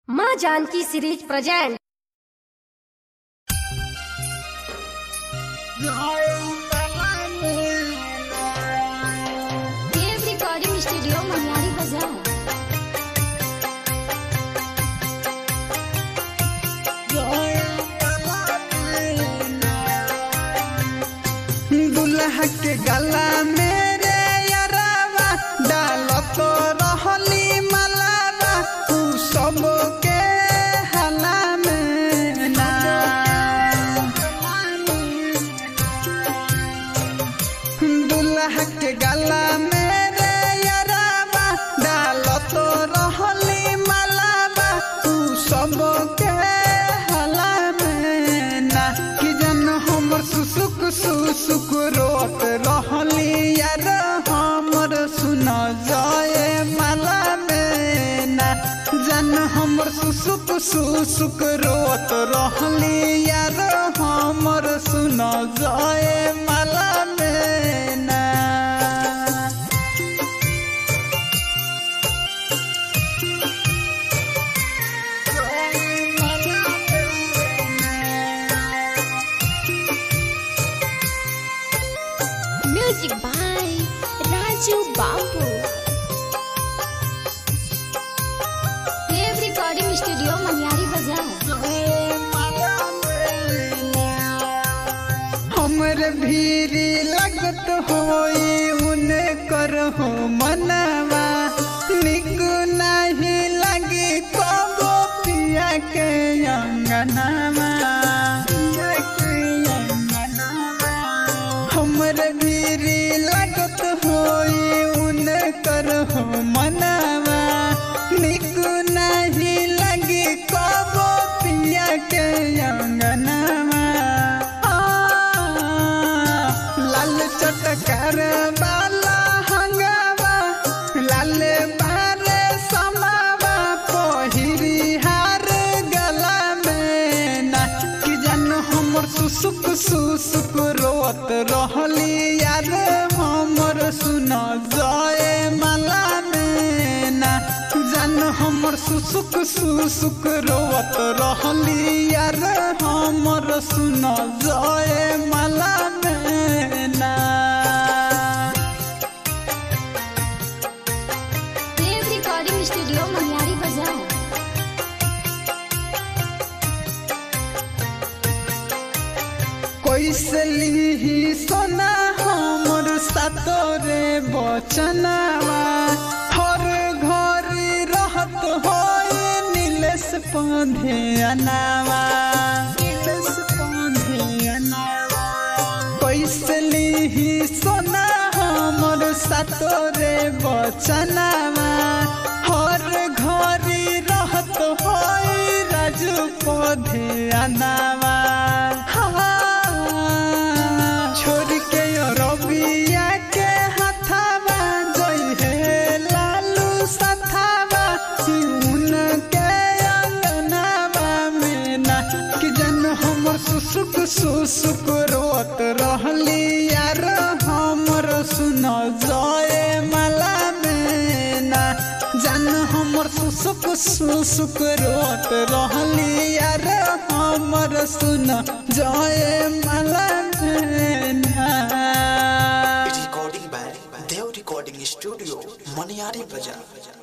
माँ Janaki series present. Dev recording studio Maniyari बाजार। दुल्हा के गला मेरे यारवा डाल तो रहली मलावा तू सब के हला में ना। दुल्हा के गला मेरे यारवा डाल तो रहली मलावा तू सब के हला में ना। कि जन हमर सुसुक सुसुक रोत रहली यार हमर सुना जाए माला में ना। जन हमर सुसुक सुसुक रोत रहली यार हमर सुना जाए माला में ना। म्यूजिक बाय राजू बाबू। देव रिकॉर्डिंग स्टूडियो मनियारी बाजार। हमर भीरी लगत होई उन कर हो मनवा निक नहीं लगी कबो पिया के अंगनवा। हमर भीरी लगत होई उन कर हो मनवा निक नहीं लगी कबो पिया के अंगनवा। लाल चटकर बाला हंगावा लाल बारे समावा पहिरी हार गला में ना। कि जन हमर सुसुक सुसुक रोत रहली यार हमर सुना जाए माला में ना। जन हमर सुसुक सुसुक रोत रहली यार हमर सुना जाए माला में ना। देव रिकॉर्डिंग स्टूडियो मनियारी बाजार। कैसे लीही सोना हमर सातोरे बचनवा हर घरी रहत होई नीलेश पौधे अनावा। कैसे लीही सोना हमर सातोरे बचनवा हर घरी रहत होई राजू पौधे अनावा। छोड़ के रबिया के हथावा जई हे लालू सथावा उन के अंगनावा में ना। कि जन हमर सुसुक सुसुक रोत रहली यार हमर सुना जाए माला में ना। जन हमर सुसुक सुसुक रोत रहली यार हमर सुना जाए माला में ना। Recording by Dev Recording Studio, Maniari Bajar.